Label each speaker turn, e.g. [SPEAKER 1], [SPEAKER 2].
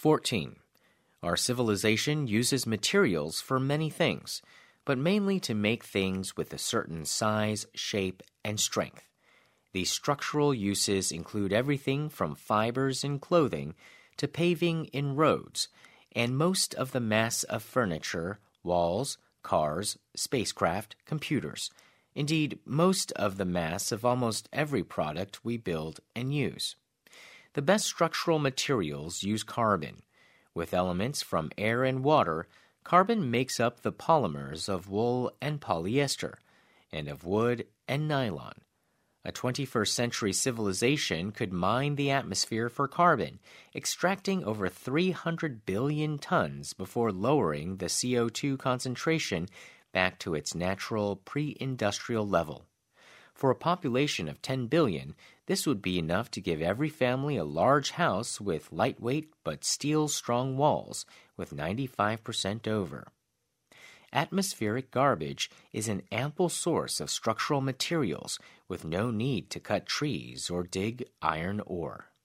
[SPEAKER 1] 14. Our civilization uses materials for many things, but mainly to make things with a certain size, shape, and strength. These structural uses include everything from fibers in clothing to paving in roads, and most of the mass of furniture, walls, cars, spacecraft, computers. Indeed, most of the mass of almost every product we build and use. The best structural materials use carbon. With elements from air and water, carbon makes up the polymers of wool and polyester, and of wood and nylon. A 21st century civilization could mine the atmosphere for carbon, extracting over 300 billion tons before lowering the CO2 concentration back to its natural pre-industrial level. For a population of 10 billion, this would be enough to give every family a large house with lightweight but steel-strong walls with 95% over. Atmospheric garbage is an ample source of structural materials with no need to cut trees or dig iron ore.